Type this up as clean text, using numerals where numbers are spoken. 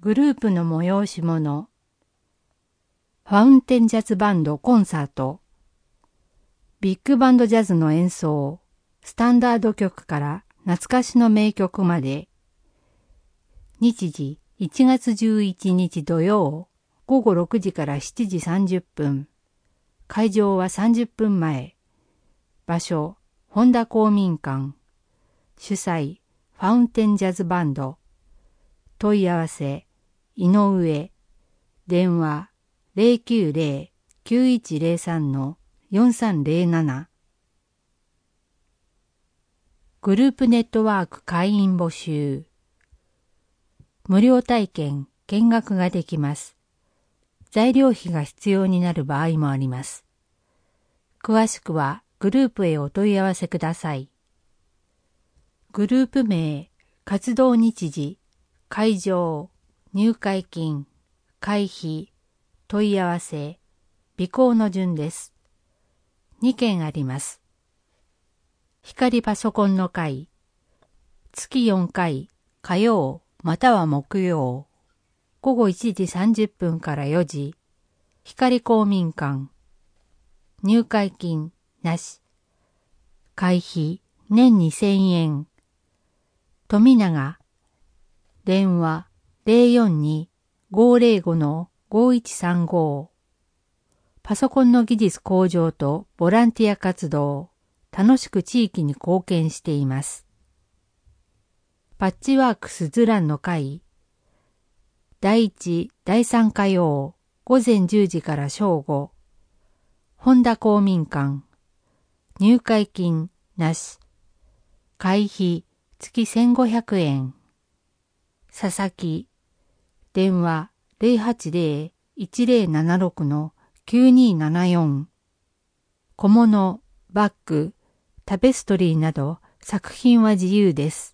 グループの催し物、ファウンテンジャズバンドコンサート、ビッグバンドジャズの演奏、スタンダード曲から懐かしの名曲まで、日時1月11日土曜、午後6時から7時30分、会場は30分前、場所、本田公民館、主催、ファウンテンジャズバンド、問い合わせ、井上、電話、090-9103-4307。グループネットワーク会員募集。無料体験、見学ができます。材料費が必要になる場合もあります。詳しくはグループへお問い合わせください。グループ名、活動日時、会場、入会金、会費、問い合わせ、備考の順です。2件あります。光パソコンの会、月4回、火曜または木曜、午後1時30分から4時、光公民館、入会金なし、会費年2000円、富永、電話 042-505-5135。パソコンの技術向上とボランティア活動、楽しく地域に貢献しています。パッチワークスズランの会、第1、第3火曜、午前10時から正午、本田公民館、入会金なし、会費月1500円。佐々木、電話 080-1076-9274。小物、バッグ、タペストリーなど作品は自由です。